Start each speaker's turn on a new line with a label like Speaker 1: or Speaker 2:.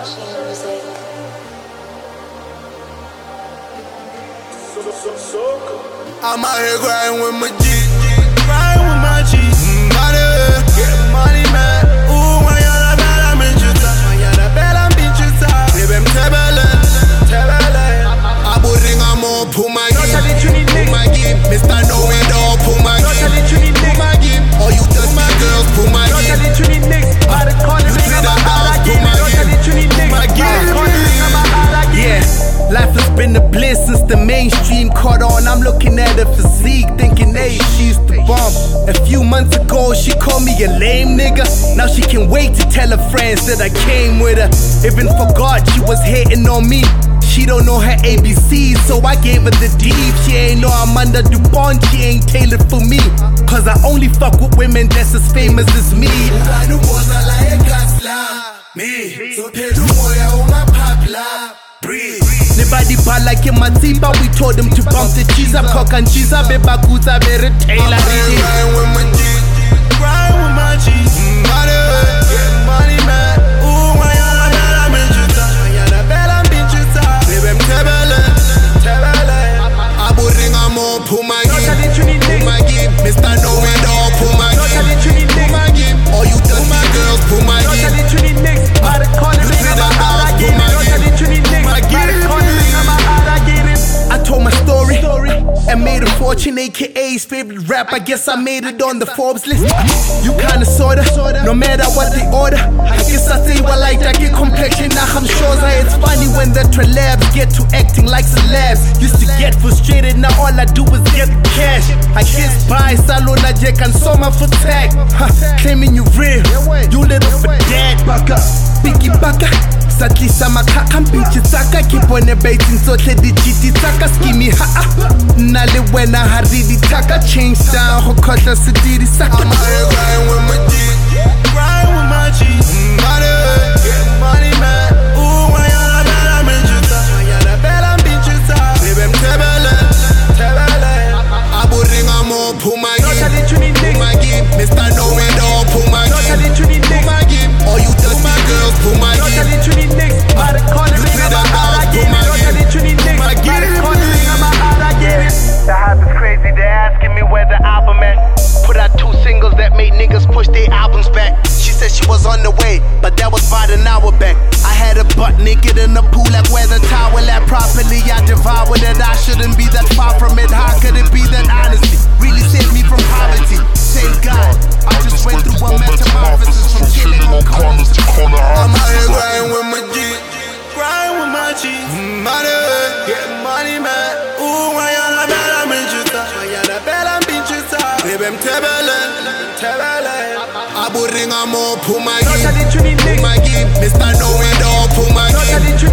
Speaker 1: I'm out here grinding with my G, grinding with my G. Money, get money, man. Ooh, mañana ve la minchuta, mañana ve la minchuta. Libem tebele, tebele. Aburinga mo Pumagi, Mr. Know It All, Pumagi. All you dust my girls, Pumagi. You see the house, Pumagi. Yeah, life has been a bliss since the mainstream caught on. I'm looking at her physique, thinking, hey, she's the bomb. A few months ago, she called me a lame nigga. Now she can't wait to tell her friends that I came with her. Even forgot she was hating on me. She don't know her ABCs, so I gave her the deep. She ain't know I'm under DuPont, she ain't tailored for me. Cause I only fuck with women that's as famous as me. Nobody bad like in Matiba, we told them to bump the cheese up, cock and cheese up, Bebakuza, very Taylor. Grind with my G, grind with my G. Money, get money, man. Ooh, mañana ve la minchuta, mañana ve la minchuta. Libem tebele, tebele. Aburinga mo Pumagi, Mr. Know It All, Pumagi. All you dust my girls, Pumagi. You see the house, Pumagi. I told my story and made a fortune, AKA's favorite rap. I guess I made it on the Forbes list. You kinda sorta, no matter what they order. I guess I say well like that, get complexion. Now I'm sure it's funny when the trelabs get to acting like celebs. Used to get frustrated, now all I do is get the cash. I guess buy Salona Jack and Soma for tag. Claiming you real, you little for dead. Baka, Biggie Baka. Sadly sama kakam bitch saka keep on debating so the GT saka skimmy ha nale wena haridi taka change down hokota sidiri saka. I'm out grind with my G, grind with my G. Money, get money, man. Ooh, mañana ve la minchuta, mañana ve la minchuta. Libem tebele, tebele. Aburinga mo Pumagi, Mr. Know It All, Pumagi. All you dust my girls, Pumagi.
Speaker 2: The hype is crazy, they're asking me where the album at. Put out 2 singles that made niggas push their albums back. She said she was on the way, but that was about an hour back. I had a butt naked in the pool, like where the towel at. Properly, I devoured it. I shouldn't be that far from it. How could it be that honesty really saved me from poverty? Thank God, I just went through a metamorphosis from chilling on corners to corner.
Speaker 1: I'm out here grinding with my G, grind with my G. Money, get money, man. Ooh, mañana ve la minchuta, mañana ve la minchuta. Libem tebele, tebele. Aburinga mo Pumagi, Mr. Know It All, Pumagi.